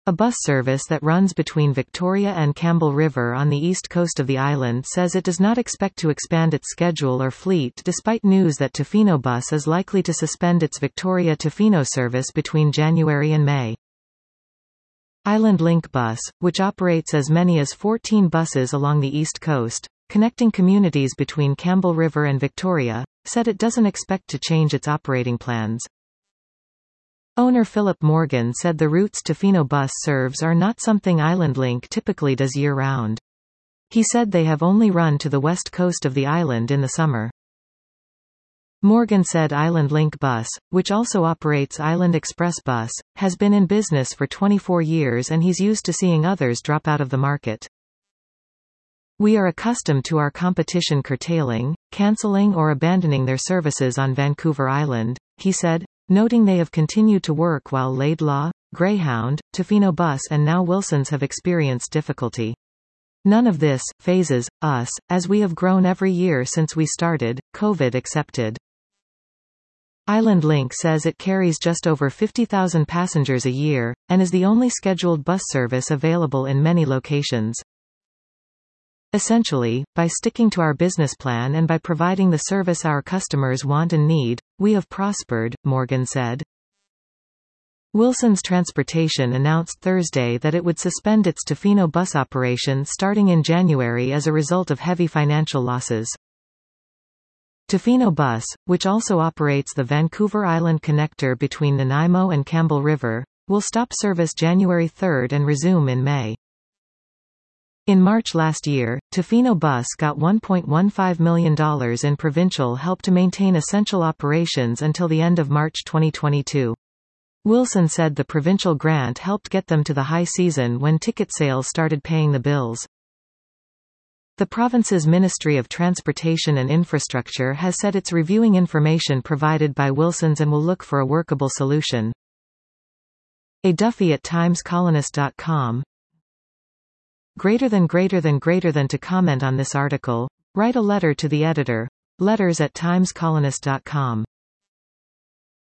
A bus service that runs between Victoria and Campbell River on the east coast of the island says it does not expect to expand its schedule or fleet despite news that Tofino Bus is likely to suspend its Victoria-Tofino service between January and May. Island Link Bus, which operates as many as 14 buses along the east coast, connecting communities between Campbell River and Victoria, said it doesn't expect to change its operating plans. Owner Philip Morgan said the routes Tofino Bus serves are not something Island Link typically does year-round. He said they have only run to the west coast of the island in the summer. Morgan said Island Link Bus, which also operates Island Express Bus, has been in business for 24 years and he's used to seeing others drop out of the market. We are accustomed to our competition curtailing, cancelling or abandoning their services on Vancouver Island, he said, noting they have continued to work while Laidlaw, Greyhound, Tofino Bus and now Wilson's have experienced difficulty. None of this phases us, as we have grown every year since we started, COVID accepted. Island Link says it carries just over 50,000 passengers a year, and is the only scheduled bus service available in many locations. Essentially, by sticking to our business plan and by providing the service our customers want and need, we have prospered, Morgan said. Wilson's Transportation announced Thursday that it would suspend its Tofino bus operation starting in January as a result of heavy financial losses. Tofino Bus, which also operates the Vancouver Island connector between Nanaimo and Campbell River, will stop service January 3 and resume in May. In March last year, Tofino Bus got $1.15 million in provincial help to maintain essential operations until the end of March 2022. Wilson said the provincial grant helped get them to the high season when ticket sales started paying the bills. The province's Ministry of Transportation and Infrastructure has said it's reviewing information provided by Wilson's and will look for a workable solution. A Duffy at timescolonist.com. Greater than to comment on this article, write a letter to the editor. letters@timescolonist.com